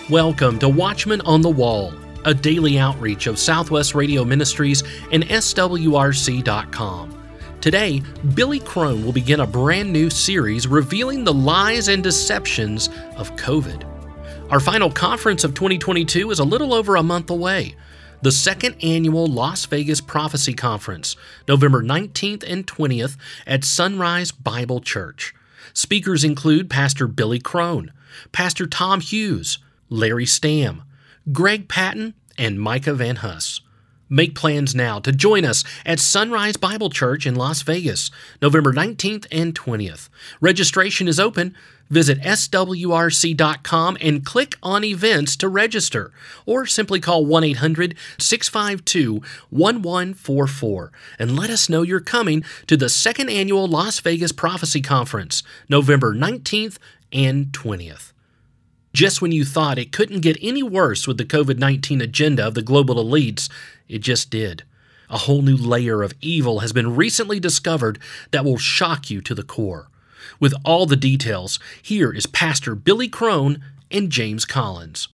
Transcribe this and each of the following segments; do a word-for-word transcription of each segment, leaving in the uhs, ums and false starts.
Welcome to Watchman on the Wall, a daily outreach of Southwest Radio Ministries and S W R C dot com. Today, Billy Crone will begin a brand new series revealing the lies and deceptions of COVID. Our final conference of twenty twenty-two is a little over a month away. The second annual Las Vegas Prophecy Conference, November nineteenth and twentieth at Sunrise Bible Church. Speakers include Pastor Billy Crone, Pastor Tom Hughes, Larry Stamm, Greg Patton, and Micah Van Huss. Make plans now to join us at Sunrise Bible Church in Las Vegas, November nineteenth and twentieth. Registration is open. Visit S W R C dot com and click on events to register, or simply call one eight hundred, six five two, one one four four and let us know you're coming to the second annual Las Vegas Prophecy Conference, November nineteenth and twentieth. Just when you thought it couldn't get any worse with the COVID nineteen agenda of the global elites, it just did. A whole new layer of evil has been recently discovered that will shock you to the core. With all the details, here is Pastor Billy Crone and James Collins.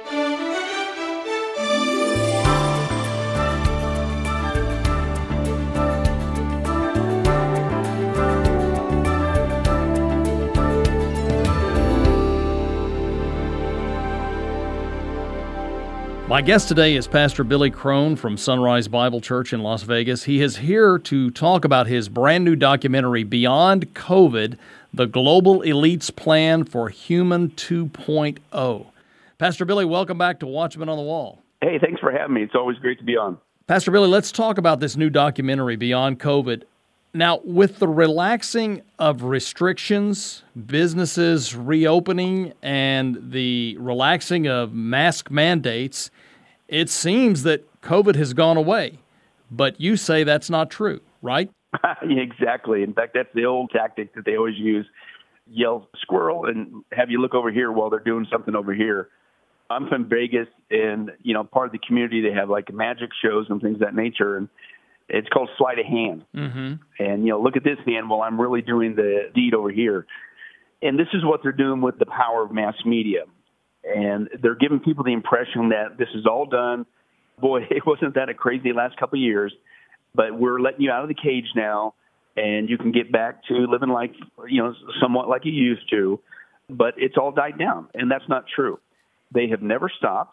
My guest today is Pastor Billy Crone from Sunrise Bible Church in Las Vegas. He is here to talk about his brand new documentary, Beyond COVID, The Global Elite's Plan for Human two point oh. Pastor Billy, welcome back to Watchman on the Wall. Hey, thanks for having me. It's always great to be on. Pastor Billy, let's talk about this new documentary, Beyond COVID. Now, with the relaxing of restrictions, businesses reopening, and the relaxing of mask mandates, it seems that COVID has gone away. But you say that's not true, right? Exactly. In fact, that's the old tactic that they always use. Yell squirrel and have you look over here while they're doing something over here. I'm from Vegas, and, you know, part of the community, they have like magic shows and things of that nature. And it's called sleight of hand. Mm-hmm. And, you know, look at this hand while I'm really doing the deed over here. And this is what they're doing with the power of mass media. And they're giving people the impression that this is all done. Boy, it wasn't that a crazy last couple of years, but we're letting you out of the cage now, and you can get back to living like, you know, somewhat like you used to. But it's all died down, and that's not true. They have never stopped.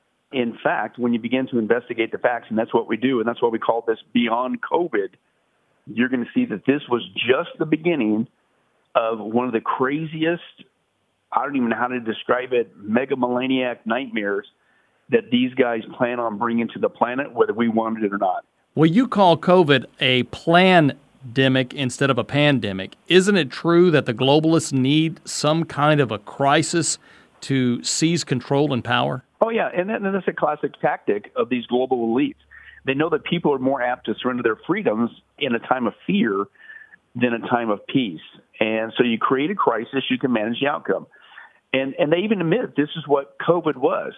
In fact, when you begin to investigate the facts, and that's what we do, and that's why we call this Beyond COVID, you're going to see that this was just the beginning of one of the craziest, I don't even know how to describe it, megamaniac nightmares that these guys plan on bringing to the planet, whether we wanted it or not. Well, you call COVID a plandemic instead of a pandemic. Isn't it true that the globalists need some kind of a crisis to seize control and power? Oh, yeah, and, that, and that's a classic tactic of these global elites. They know that people are more apt to surrender their freedoms in a time of fear than a time of peace. And so you create a crisis, you can manage the outcome. And, and they even admit this is what COVID was.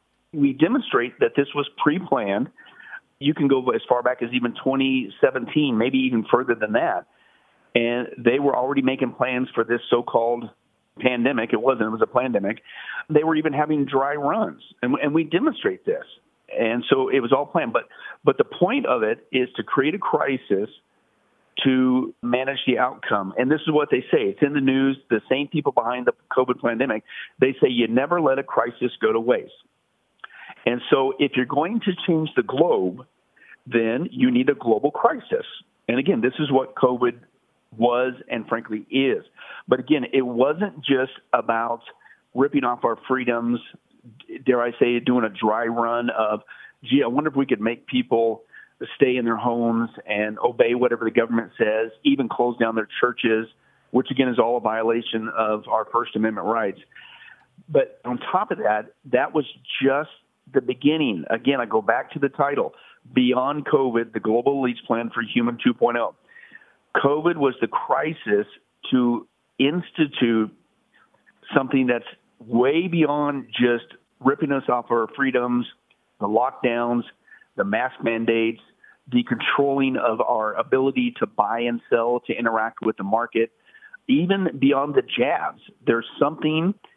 We demonstrate that this was pre-planned. You can go as far back as even twenty seventeen, maybe even further than that. And they were already making plans for this so-called pandemic. It wasn't, it was a plandemic. They were even having dry runs, and, and we demonstrate this. And so it was all planned. But but the point of it is to create a crisis to manage the outcome. And this is what they say. It's in the news. The same people behind the COVID pandemic, they say you never let a crisis go to waste. And so if you're going to change the globe, then you need a global crisis. And again, this is what COVID was and frankly is. But again, it wasn't just about ripping off our freedoms, dare I say, doing a dry run of, gee, I wonder if we could make people stay in their homes and obey whatever the government says, even close down their churches, which again is all a violation of our First Amendment rights. But on top of that, that was just the beginning. Again, I go back to the title, Beyond COVID, the Global Elites Plan for Human two point oh. COVID was the crisis to institute something that's way beyond just ripping us off our freedoms, the lockdowns, the mask mandates, the controlling of our ability to buy and sell, to interact with the market, even beyond the jabs. There's something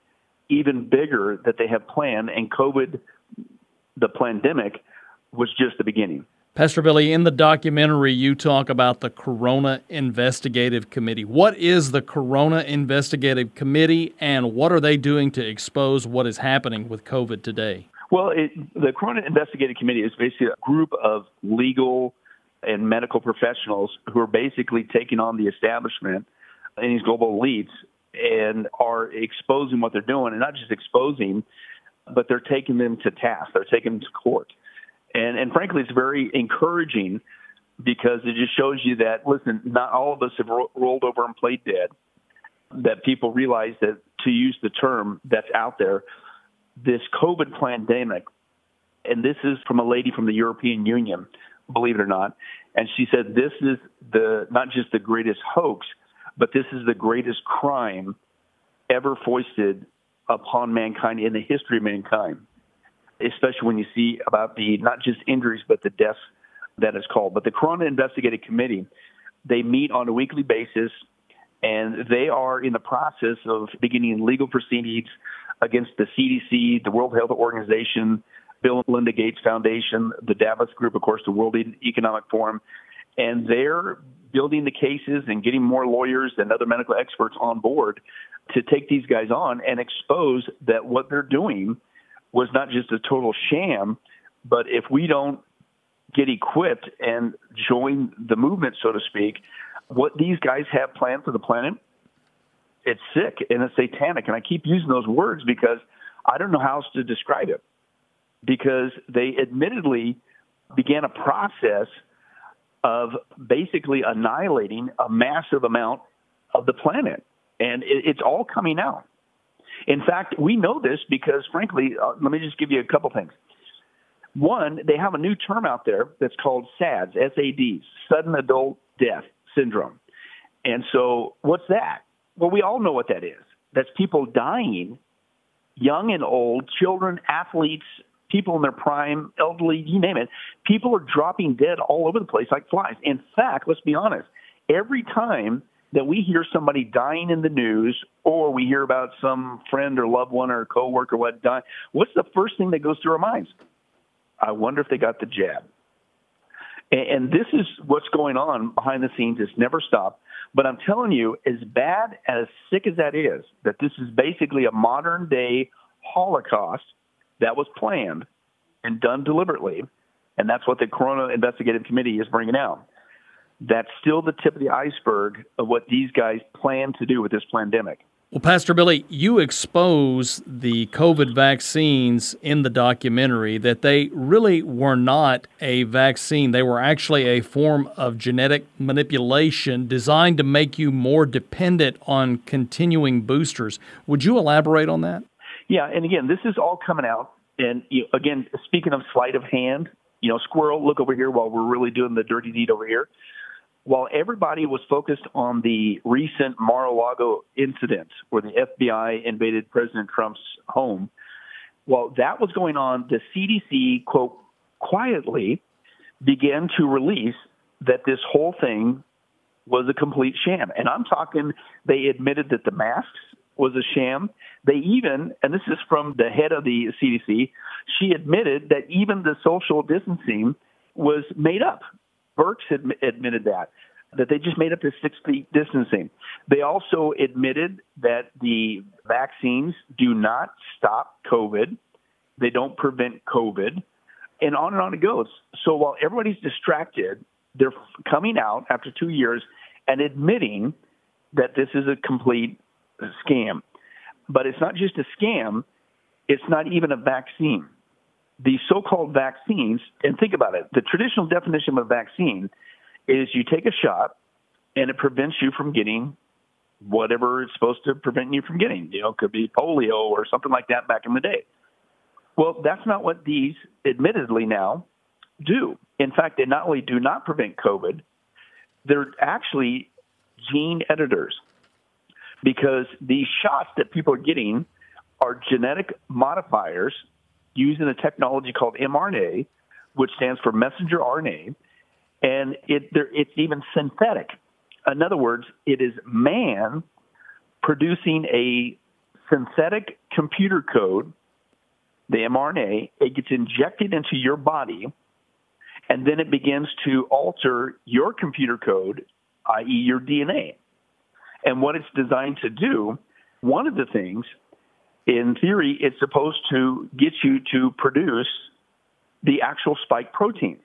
even bigger that they have planned, and COVID, the pandemic, was just the beginning. Pastor Billy, in the documentary, you talk about the Corona Investigative Committee. What is the Corona Investigative Committee, and what are they doing to expose what is happening with COVID today? Well, it, the Corona Investigative Committee is basically a group of legal and medical professionals who are basically taking on the establishment and these global elites and are exposing what they're doing, and not just exposing, but they're taking them to task. They're taking them to court. And, and frankly, it's very encouraging because it just shows you that, listen, not all of us have ro- rolled over and played dead, that people realize that, to use the term that's out there, this COVID pandemic, and this is from a lady from the European Union, believe it or not, and she said this is the not just the greatest hoax, but this is the greatest crime ever foisted upon mankind in the history of mankind, especially when you see about the not just injuries, but the deaths that is called. But the Corona Investigative Committee, they meet on a weekly basis, and they are in the process of beginning legal proceedings against the C D C, the World Health Organization, Bill and Melinda Gates Foundation, the Davos Group, of course, the World Economic Forum, and they're building the cases and getting more lawyers and other medical experts on board to take these guys on and expose that what they're doing was not just a total sham, but if we don't get equipped and join the movement, so to speak, what these guys have planned for the planet, it's sick and it's satanic. And I keep using those words because I don't know how else to describe it, because they admittedly began a process of basically annihilating a massive amount of the planet. And it, it's all coming out. In fact, we know this because, frankly, uh, let me just give you a couple things. One, they have a new term out there that's called SADS, S A D, Sudden Adult Death Syndrome. And so what's that? Well, we all know what that is. That's people dying, young and old, children, athletes, people in their prime, elderly, you name it. People are dropping dead all over the place like flies. In fact, let's be honest, every time that we hear somebody dying in the news or we hear about some friend or loved one or coworker what died, what's the first thing that goes through our minds? I wonder if they got the jab. And, and this is what's going on behind the scenes. It's never stopped. But I'm telling you, as bad, as sick as that is, that this is basically a modern-day Holocaust that was planned and done deliberately, and that's what the Corona Investigative Committee is bringing out. That's still the tip of the iceberg of what these guys plan to do with this pandemic. Well, Pastor Billy, you expose the COVID vaccines in the documentary that they really were not a vaccine. They were actually a form of genetic manipulation designed to make you more dependent on continuing boosters. Would you elaborate on that? Yeah, and again, this is all coming out. And you know, again, speaking of sleight of hand, you know, squirrel, look over here while we're really doing the dirty deed over here. While everybody was focused on the recent Mar-a-Lago incident where the F B I invaded President Trump's home, while that was going on, the C D C, quote, quietly began to release that this whole thing was a complete sham. And I'm talking, they admitted that the masks was a sham. They even, and this is from the head of the C D C, she admitted that even the social distancing was made up. Birx had admitted that, that they just made up this six feet distancing. They also admitted that the vaccines do not stop COVID. They don't prevent COVID, and on and on it goes. So while everybody's distracted, they're coming out after two years and admitting that this is a complete scam. But it's not just a scam. It's not even a vaccine. The so-called vaccines, and think about it, the traditional definition of a vaccine is you take a shot and it prevents you from getting whatever it's supposed to prevent you from getting. You know, it could be polio or something like that back in the day. Well, that's not what these admittedly now do. In fact, they not only do not prevent COVID, they're actually gene editors, because these shots that people are getting are genetic modifiers using a technology called mRNA, which stands for messenger R N A, and it, there, it's even synthetic. In other words, it is man producing a synthetic computer code, the mRNA, it gets injected into your body, and then it begins to alter your computer code, that is your D N A. And what it's designed to do, one of the things, in theory, it's supposed to get you to produce the actual spike protein.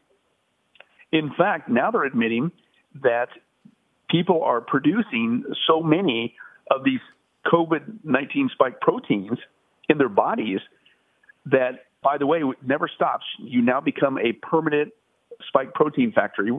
In fact, now they're admitting that people are producing so many of these COVID nineteen spike proteins in their bodies that, by the way, it never stops. You now become a permanent spike protein factory,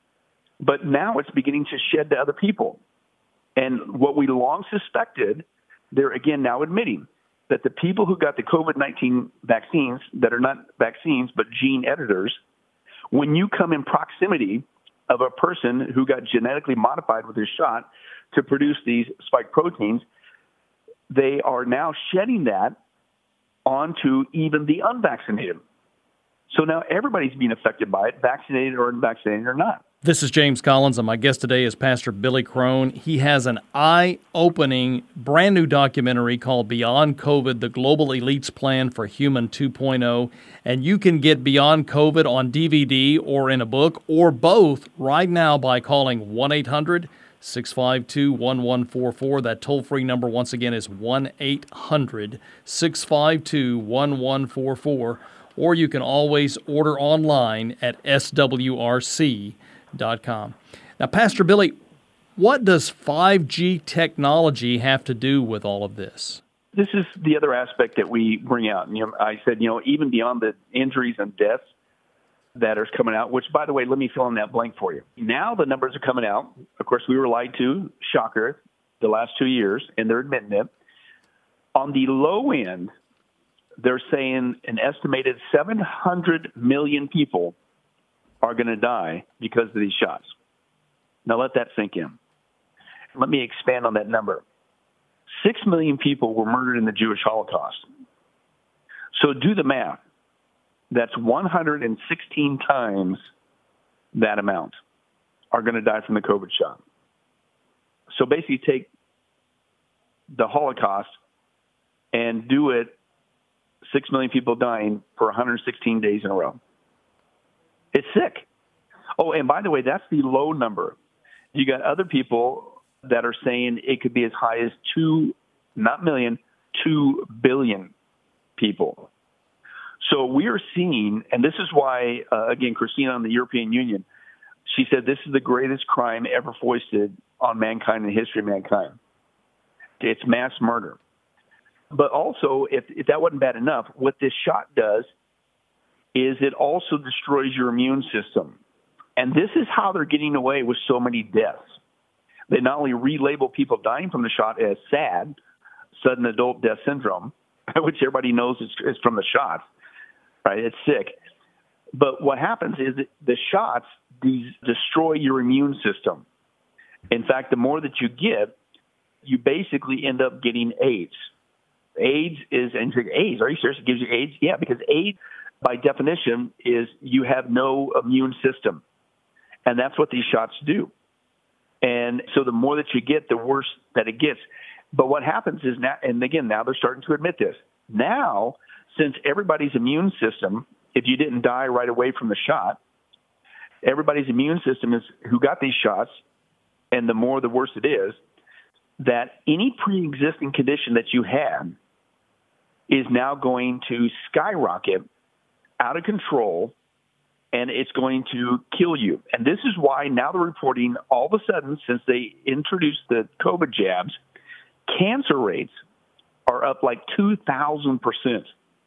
but now it's beginning to shed to other people. And what we long suspected, they're again now admitting that the people who got the COVID nineteen vaccines that are not vaccines but gene editors, when you come in proximity of a person who got genetically modified with his shot to produce these spike proteins, they are now shedding that onto even the unvaccinated. So now everybody's being affected by it, vaccinated or unvaccinated or not. This is James Collins, and my guest today is Pastor Billy Crone. He has an eye-opening, brand-new documentary called Beyond COVID, The Global Elites Plan for Human two point oh, and you can get Beyond COVID on D V D or in a book, or both, right now by calling one eight hundred six five two one one four four. That toll-free number, once again, is one eight hundred six five two one one four four, or you can always order online at S W R C dot com. Now, Pastor Billy, what does five G technology have to do with all of this? This is the other aspect that we bring out. You know, I said, you know, even beyond the injuries and deaths that are coming out, which, by the way, let me fill in that blank for you. Now the numbers are coming out. Of course, we were lied to, shocker, the last two years, and they're admitting it. On the low end, they're saying an estimated seven hundred million people are going to die because of these shots. Now let that sink in. Let me expand on that number. Six million people were murdered in the Jewish Holocaust. So do the math. That's one hundred sixteen times that amount are going to die from the COVID shot. So basically take the Holocaust and do it, six million people dying for one hundred sixteen days in a row. It's sick. Oh, and by the way, that's the low number. You got other people that are saying it could be as high as two, not million, two billion people. So we are seeing, and this is why, uh, again, Christina on the European Union, she said this is the greatest crime ever foisted on mankind in the history of mankind. It's mass murder. But also, if, if that wasn't bad enough, what this shot does is it also destroys your immune system. And this is how they're getting away with so many deaths. They not only relabel people dying from the shot as SAD, sudden adult death syndrome, which everybody knows is, is from the shots, right? It's sick. But what happens is that the shots these destroy your immune system. In fact, the more that you get, you basically end up getting AIDS. AIDS is, and you say, AIDS, are you serious? It gives you AIDS? Yeah, because AIDS, by definition, is you have no immune system. And that's what these shots do. And so the more that you get, the worse that it gets. But what happens is now, and again, now they're starting to admit this. Now, since everybody's immune system, if you didn't die right away from the shot, everybody's immune system is who got these shots, and the more the worse it is, that any pre-existing condition that you had is now going to skyrocket out of control, and it's going to kill you. And this is why now they're reporting all of a sudden, since they introduced the COVID jabs, cancer rates are up like two thousand percent.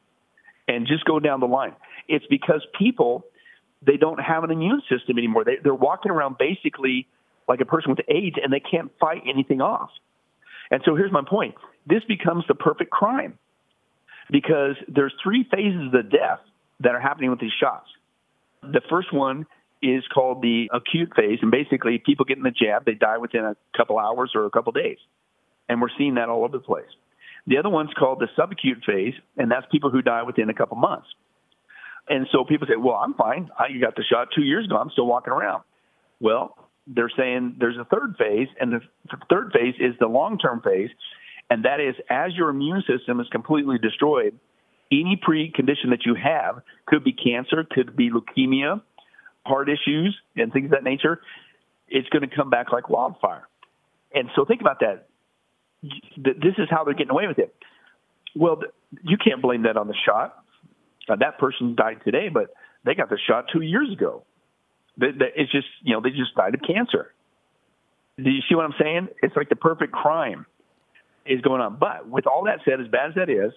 And just go down the line. It's because people, they don't have an immune system anymore. They, they're walking around basically like a person with AIDS, and they can't fight anything off. And so here's my point. This becomes the perfect crime because there's three phases of the death that are happening with these shots. The first one is called the acute phase, and basically people getting the jab, they die within a couple hours or a couple days. And we're seeing that all over the place. The other one's called the subacute phase, and that's people who die within a couple months. And so people say, well, I'm fine. I got the shot two years ago. I'm still walking around. Well, they're saying there's a third phase, and the third phase is the long-term phase, And that is, as your immune system is completely destroyed, any precondition that you have, could be cancer, could be leukemia, heart issues, and things of that nature, it's going to come back like wildfire. And so think about that. This is how they're getting away with it. Well, you can't blame that on the shot. Uh, that person died today, but they got the shot two years ago. It's just, you know, they just died of cancer. Do you see what I'm saying? It's like the perfect crime is going on. But with all that said, as bad as that is,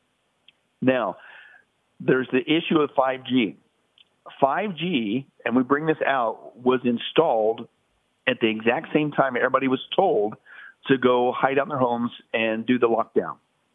now there's the issue of five G. five G, and we bring this out, was installed at the exact same time everybody was told to go hide out in their homes and do the lockdown.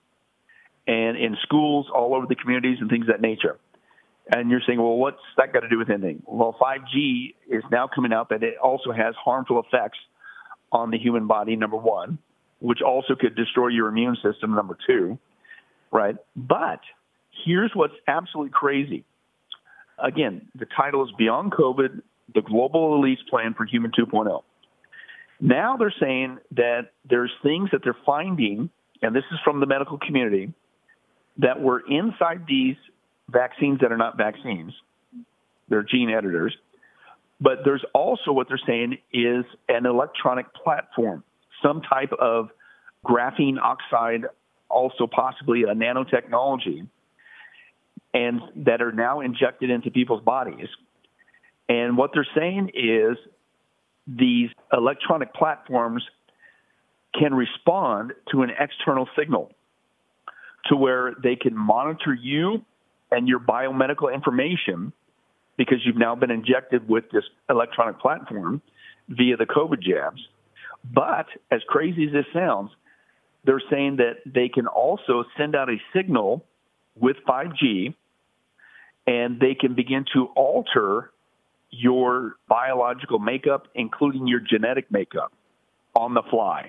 And in schools all over the communities and things of that nature. And you're saying, well, what's that got to do with anything? Well, five G is now coming out that it also has harmful effects on the human body, number one, which also could destroy your immune system, number two, right? But here's what's absolutely crazy. Again, the title is Beyond COVID, the Global Elites Plan for Human two point oh. Now they're saying that there's things that they're finding, and this is from the medical community, that were inside these vaccines that are not vaccines. They're gene editors. But there's also what they're saying is an electronic platform, some type of graphene oxide, also possibly a nanotechnology, and that are now injected into people's bodies. And what they're saying is these electronic platforms can respond to an external signal to where they can monitor you and your biomedical information because you've now been injected with this electronic platform via the COVID jabs. But as crazy as this sounds, they're saying that they can also send out a signal with five G, and they can begin to alter your biological makeup, including your genetic makeup, on the fly.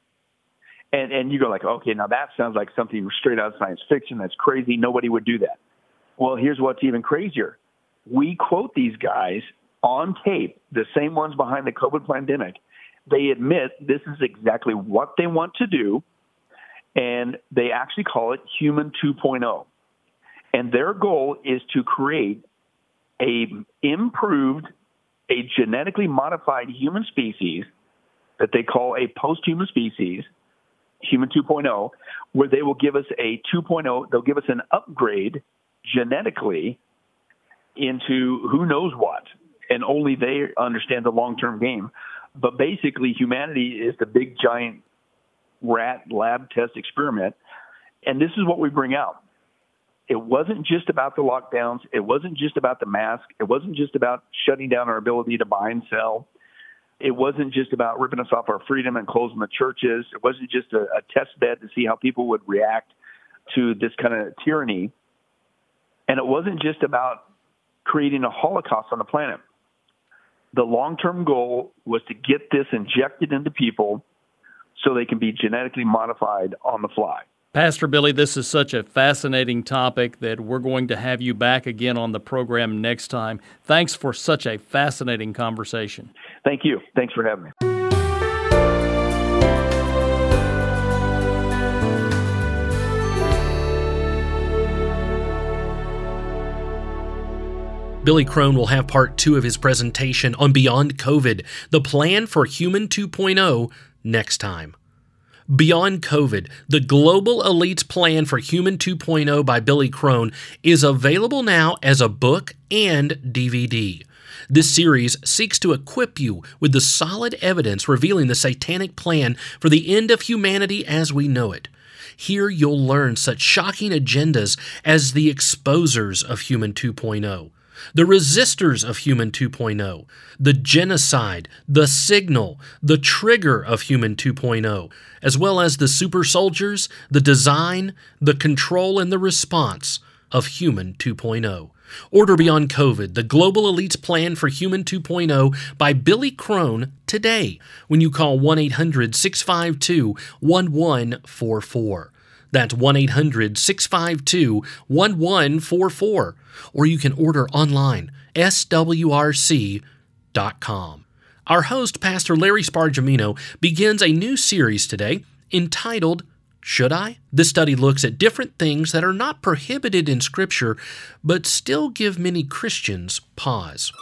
And and you go like, okay, now that sounds like something straight out of science fiction. That's crazy. Nobody would do that. Well, here's what's even crazier. We quote these guys on tape, the same ones behind the COVID pandemic. They admit this is exactly what they want to do, and they actually call it Human two point oh. And their goal is to create a improved, a genetically modified human species that they call a post-human species, Human two point oh, where they will give us a two point oh, they'll give us an upgrade genetically into who knows what, and only they understand the long-term game. But basically, humanity is the big, giant rat lab test experiment, and this is what we bring out. It wasn't just about the lockdowns. It wasn't just about the mask. It wasn't just about shutting down our ability to buy and sell. It wasn't just about ripping us off our freedom and closing the churches. It wasn't just a, a test bed to see how people would react to this kind of tyranny. And it wasn't just about creating a holocaust on the planet. The long-term goal was to get this injected into people so they can be genetically modified on the fly. Pastor Billy, this is such a fascinating topic that we're going to have you back again on the program next time. Thanks for such a fascinating conversation. Thank you. Thanks for having me. Billy Crone will have part two of his presentation on Beyond COVID, the plan for Human two point oh, next time. Beyond COVID, the Global Elites Plan for Human two point oh by Billy Crone is available now as a book and D V D. This series seeks to equip you with the solid evidence revealing the satanic plan for the end of humanity as we know it. Here you'll learn such shocking agendas as the exposers of Human two point oh, the resistors of Human two point oh, the genocide, the signal, the trigger of Human two point oh, as well as the super soldiers, the design, the control, and the response of Human two point oh. Order Beyond COVID, the Global Elites Plan for Human two point oh by Billy Crone today when you call one eight hundred, six five two, one one four four. That's one eight hundred, six five two, one one four four. Or you can order online, S W R C dot com. Our host, Pastor Larry Spargimino, begins a new series today entitled Should I? This study looks at different things that are not prohibited in Scripture, but still give many Christians pause.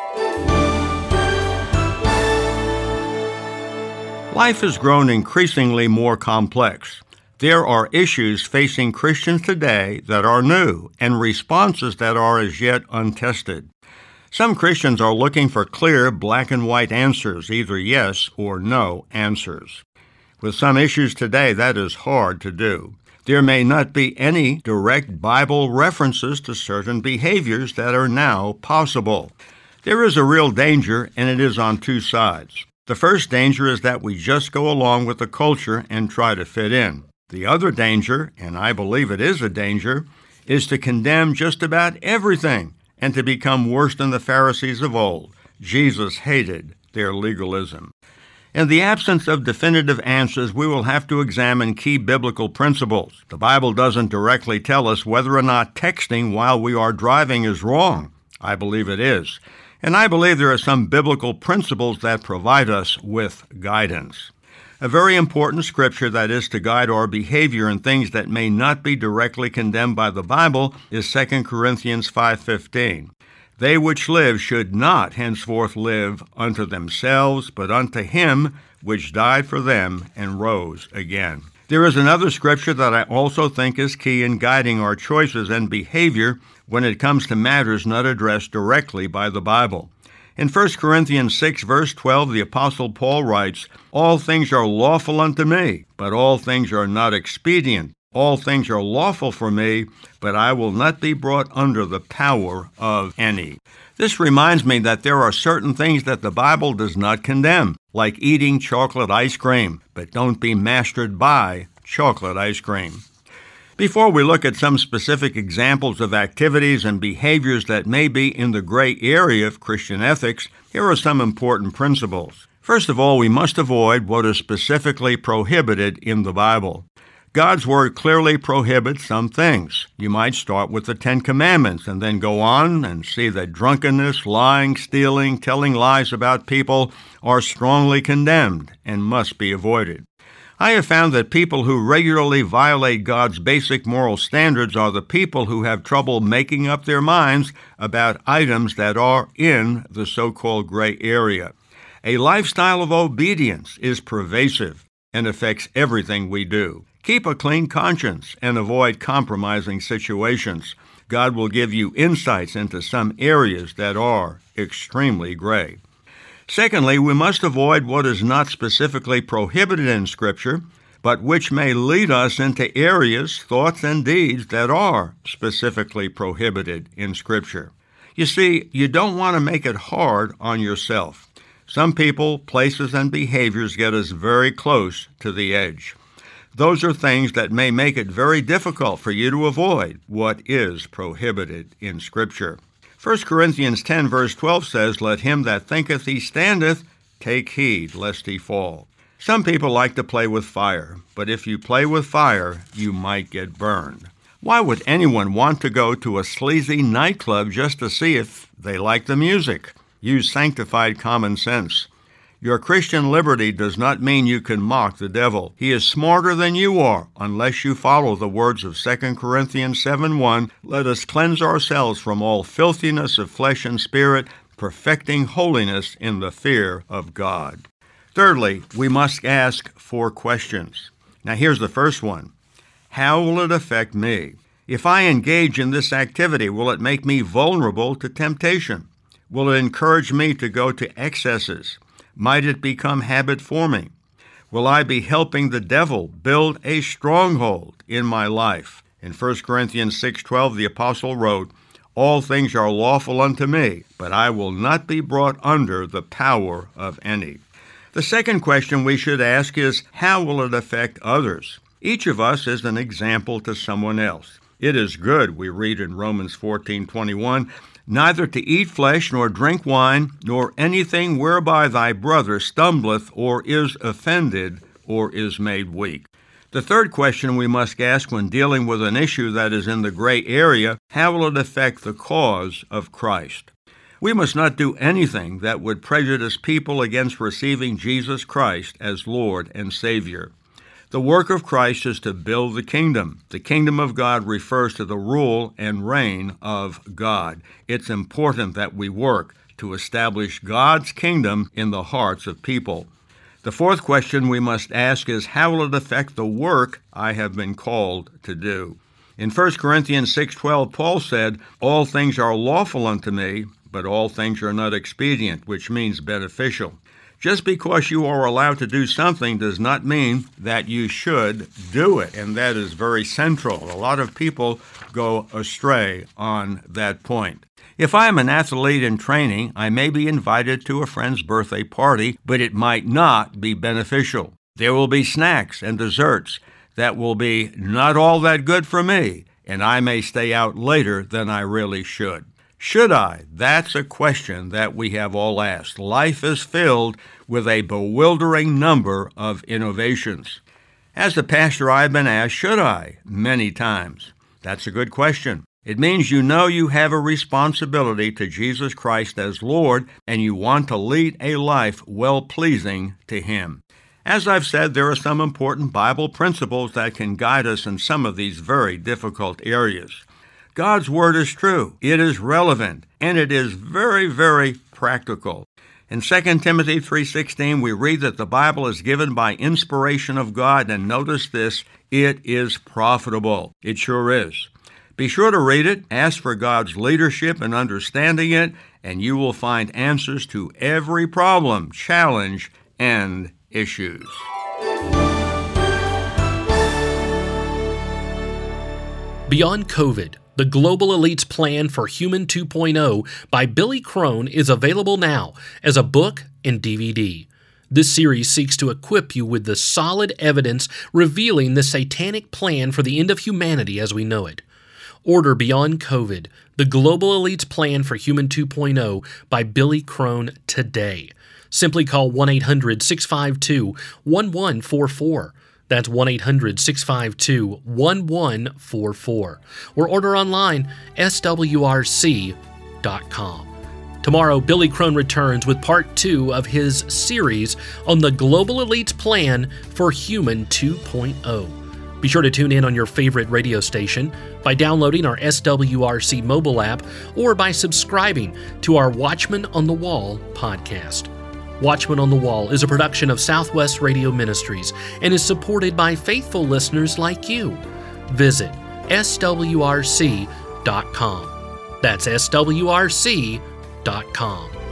Life has grown increasingly more complex. There are issues facing Christians today that are new and responses that are as yet untested. Some Christians are looking for clear black and white answers, either yes or no answers. With some issues today, that is hard to do. There may not be any direct Bible references to certain behaviors that are now possible. There is a real danger, and it is on two sides. The first danger is that we just go along with the culture and try to fit in. The other danger, and I believe it is a danger, is to condemn just about everything and to become worse than the Pharisees of old. Jesus hated their legalism. In the absence of definitive answers, we will have to examine key biblical principles. The Bible doesn't directly tell us whether or not texting while we are driving is wrong. I believe it is. And I believe there are some biblical principles that provide us with guidance. A very important scripture that is to guide our behavior in things that may not be directly condemned by the Bible is Second Corinthians five fifteen. They which live should not henceforth live unto themselves, but unto him which died for them and rose again. There is another scripture that I also think is key in guiding our choices and behavior when it comes to matters not addressed directly by the Bible. In First Corinthians six, verse twelve, the Apostle Paul writes, "All things are lawful unto me, but all things are not expedient. All things are lawful for me, but I will not be brought under the power of any." This reminds me that there are certain things that the Bible does not condemn, like eating chocolate ice cream, but don't be mastered by chocolate ice cream. Before we look at some specific examples of activities and behaviors that may be in the gray area of Christian ethics, here are some important principles. First of all, we must avoid what is specifically prohibited in the Bible. God's Word clearly prohibits some things. You might start with the Ten Commandments and then go on and see that drunkenness, lying, stealing, telling lies about people are strongly condemned and must be avoided. I have found that people who regularly violate God's basic moral standards are the people who have trouble making up their minds about items that are in the so-called gray area. A lifestyle of obedience is pervasive and affects everything we do. Keep a clean conscience and avoid compromising situations. God will give you insights into some areas that are extremely gray. Secondly, we must avoid what is not specifically prohibited in Scripture, but which may lead us into areas, thoughts, and deeds that are specifically prohibited in Scripture. You see, you don't want to make it hard on yourself. Some people, places, and behaviors get us very close to the edge. Those are things that may make it very difficult for you to avoid what is prohibited in Scripture. First Corinthians ten, verse twelve says, "Let him that thinketh he standeth take heed lest he fall." Some people like to play with fire, but if you play with fire, you might get burned. Why would anyone want to go to a sleazy nightclub just to see if they like the music? Use sanctified common sense. Your Christian liberty does not mean you can mock the devil. He is smarter than you are, unless you follow the words of Second Corinthians seven one, "Let us cleanse ourselves from all filthiness of flesh and spirit, perfecting holiness in the fear of God." Thirdly, we must ask four questions. Now here's the first one. How will it affect me? If I engage in this activity, will it make me vulnerable to temptation? Will it encourage me to go to excesses? Might it become habit-forming? Will I be helping the devil build a stronghold in my life? In First Corinthians six twelve, the apostle wrote, "All things are lawful unto me, but I will not be brought under the power of any." The second question we should ask is, how will it affect others? Each of us is an example to someone else. It is good, we read in Romans fourteen twenty-one, "Neither to eat flesh, nor drink wine, nor anything whereby thy brother stumbleth, or is offended, or is made weak." The third question we must ask when dealing with an issue that is in the gray area, how will it affect the cause of Christ? We must not do anything that would prejudice people against receiving Jesus Christ as Lord and Savior. The work of Christ is to build the kingdom. The kingdom of God refers to the rule and reign of God. It's important that we work to establish God's kingdom in the hearts of people. The fourth question we must ask is, how will it affect the work I have been called to do? In First Corinthians six twelve, Paul said, "All things are lawful unto me, but all things are not expedient," which means beneficial. Just because you are allowed to do something does not mean that you should do it, and that is very central. A lot of people go astray on that point. If I am an athlete in training, I may be invited to a friend's birthday party, but it might not be beneficial. There will be snacks and desserts that will be not all that good for me, and I may stay out later than I really should. Should I? That's a question that we have all asked. Life is filled with a bewildering number of innovations. As a pastor, I've been asked, should I? Many times. That's a good question. It means you know you have a responsibility to Jesus Christ as Lord, and you want to lead a life well-pleasing to Him. As I've said, there are some important Bible principles that can guide us in some of these very difficult areas. God's Word is true, it is relevant, and it is very, very practical. In Second Timothy three sixteen, we read that the Bible is given by inspiration of God, and notice this, it is profitable. It sure is. Be sure to read it, ask for God's leadership in understanding it, and you will find answers to every problem, challenge, and issues. Beyond COVID, the Global Elite's Plan for Human two point oh by Billy Crone is available now as a book and D V D. This series seeks to equip you with the solid evidence revealing the satanic plan for the end of humanity as we know it. Order Beyond COVID, the Global Elite's Plan for Human two point oh by Billy Crone today. Simply call one eight hundred six five two one one four four. That's one eight hundred six five two one one four four. Or order online, S W R C dot com. Tomorrow, Billy Crone returns with part two of his series on the Global Elite's Plan for Human two point oh. Be sure to tune in on your favorite radio station by downloading our S W R C mobile app or by subscribing to our Watchman on the Wall podcast. Watchman on the Wall is a production of Southwest Radio Ministries and is supported by faithful listeners like you. Visit S W R C dot com. That's S W R C dot com.